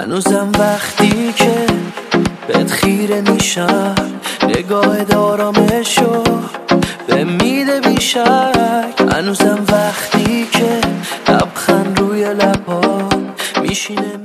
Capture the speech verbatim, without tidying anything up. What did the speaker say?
هنوزم وقتی که بهت خیره میشم نگاه دارامشو به میده بیشک. هنوزم وقتی که لبخند روی لبا میشینه